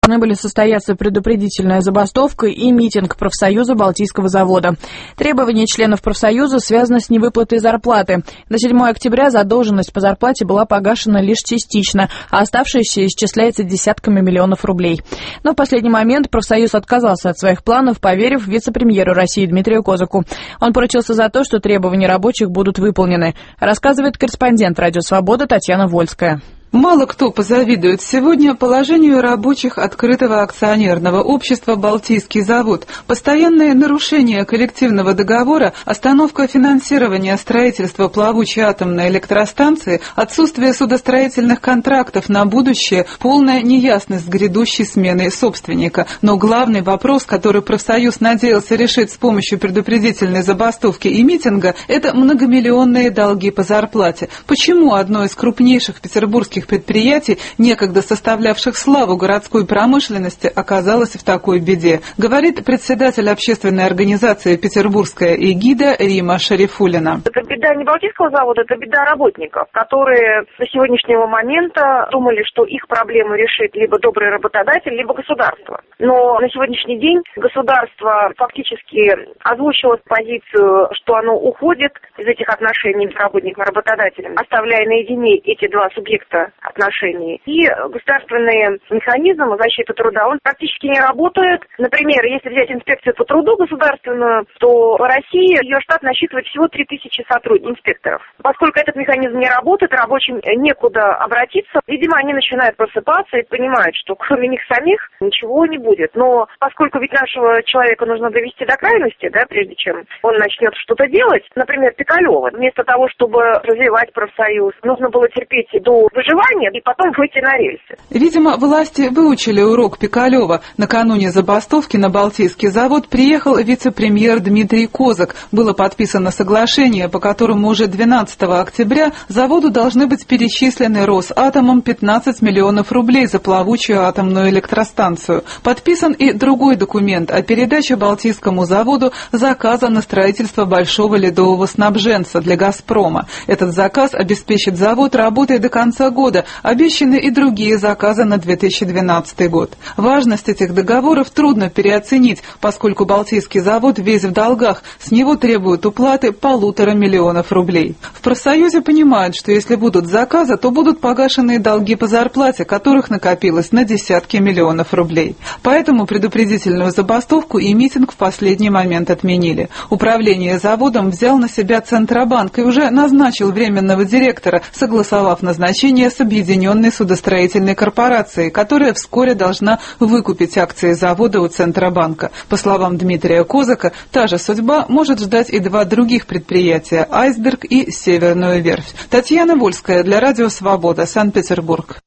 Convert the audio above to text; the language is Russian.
должны были состояться предупредительная забастовка и митинг профсоюза Балтийского завода. Требования членов профсоюза связаны с невыплатой зарплаты. До 7 октября задолженность по зарплате была погашена лишь частично, а оставшаяся исчисляется десятками миллионов рублей. Но в последний момент профсоюз отказался от своих планов, поверив вице-премьеру России Дмитрию Козаку. Он поручился за то, что требования рабочих будут выполнены, рассказывает корреспондент «Радио Свобода» Татьяна Вольская. Мало кто позавидует сегодня положению рабочих открытого акционерного общества «Балтийский завод». Постоянные нарушения коллективного договора, остановка финансирования строительства плавучей атомной электростанции, отсутствие судостроительных контрактов на будущее, полная неясность грядущей смены собственника. Но главный вопрос, который профсоюз надеялся решить с помощью предупредительной забастовки и митинга, это многомиллионные долги по зарплате. Почему одно из крупнейших петербургских предприятий, некогда составлявших славу городской промышленности, оказалось в такой беде, говорит председатель общественной организации «Петербургская эгида» Рима Шарифуллина. Это беда не Балтийского завода, это беда работников, которые до сегодняшнего момента думали, что их проблему решит либо добрый работодатель, либо государство. Но на сегодняшний день государство фактически озвучило позицию, что оно уходит из этих отношений между работником и работодателем, оставляя наедине эти два субъекта отношений. И государственный механизм защиты труда, он практически не работает. Например, если взять инспекцию по труду государственную, то в России ее штат насчитывает всего 3000 инспекторов. Поскольку этот механизм не работает, рабочим некуда обратиться, видимо, они начинают просыпаться и понимают, что кроме них самих ничего не будет. Но поскольку ведь нашего человека нужно довести до крайности, да, прежде чем он начнет что-то делать, например, Пикалева, вместо того, чтобы развивать профсоюз, нужно было терпеть до выживания и потом выйти на рельсы. Видимо, власти выучили урок Пикалева. Накануне забастовки на Балтийский завод приехал вице-премьер Дмитрий Козак. Было подписано соглашение, по которому уже 12 октября заводу должны быть перечислены Росатомом 15 миллионов рублей за плавучую атомную электростанцию. Подписан и другой документ о передаче Балтийскому заводу заказа на строительство большого ледового снабженца для «Газпрома». Этот заказ обеспечит завод работой до конца года. Обещаны и другие заказы на 2012 год. Важность этих договоров трудно переоценить, поскольку Балтийский завод весь в долгах. С него требуют уплаты 1,5 миллиона рублей. В профсоюзе понимают, что если будут заказы, то будут погашены долги по зарплате, которых накопилось на десятки миллионов рублей. Поэтому предупредительную забастовку и митинг в последний момент отменили. Управление заводом взял на себя Центробанк и уже назначил временного директора, согласовав назначение с Объединенной судостроительной корпорацией, которая вскоре должна выкупить акции завода у Центробанка. По словам Дмитрия Козака, та же судьба может ждать и два других предприятия – «Айсберг» и «Северную верфь». Татьяна Вольская для Радио Свобода, Санкт-Петербург.